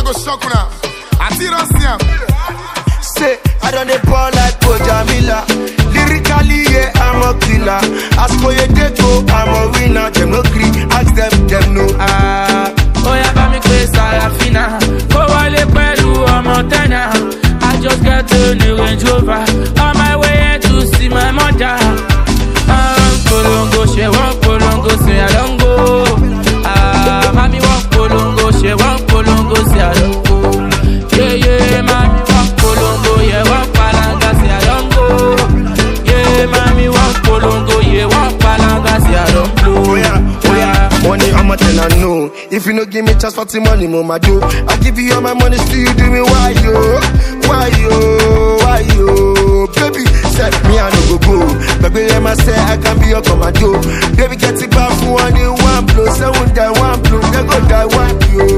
go shock now. I see don't see him. Say, I don't dey ball like Jamila. Lyrically, yeah, I'm a killer. As for your deco, I'm a winner. Them no green, ask them no. Oh yeah, ba mi pe Sarafina. Go wale pẹ̀lú ọmọ Tena. I just got a new Range Rover. On my way to see my mother. Polongo, she want polongo, say I don't go. Mami want polongo, she want polongo, say I don't go. Yeah, mami want polongo, yeah, want palanga, say I don't go. Yeah, mami want polongo, yeah, want palanga, say I don't blow. Oh yeah, money I'm a tell I know. If you no give me chance for the money, mama do. I give you all my money, still you do me why yo? Baby, set me I no go. Baby, let me say I can be your commando. Baby, get it back for one in one blow. Say one die one blow, they go die one yo.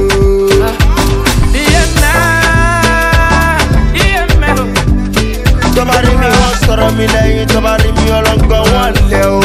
Somebody me once, sorry me like somebody me along go one leo.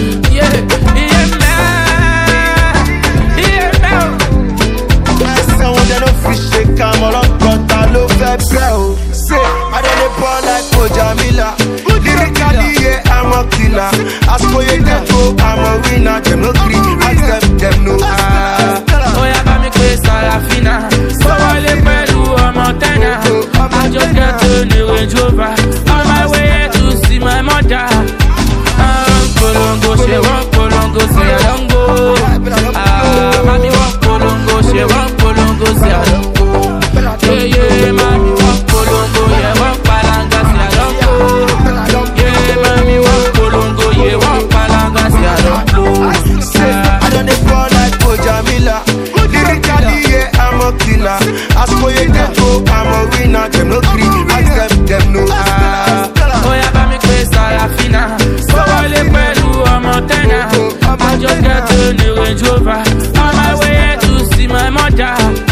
Come on, got a love that bell. Say, I don't ball like Jamila. Lyrically, yeah, I'm a killer. As for your deco, I'm a winner. Them no green, ask them no. Oh yeah, ba mi pe Sarafina. So wale pẹ̀lú ọmọ Tena. I just got a new Range Rover. On my way to see my mother. Polongo, she want polongo, say I don't go. Mami want polongo, she want polongo, say I don't go. Yeah, mami want polongo, yeah, want palanga, say I don't go. Yeah, mami want polongo, yeah, want palanga, say I don't blow. Say, I don't ball like Jamila. Lyrically, yeah, I'm a killer. As for your deco, I'm a winner. Them no green, ask them no. Oh yeah, ba mi pe Sarafina. So wale pẹ̀lú ọmọ Tena. I just got a new Range Rover. On my way to see my mother.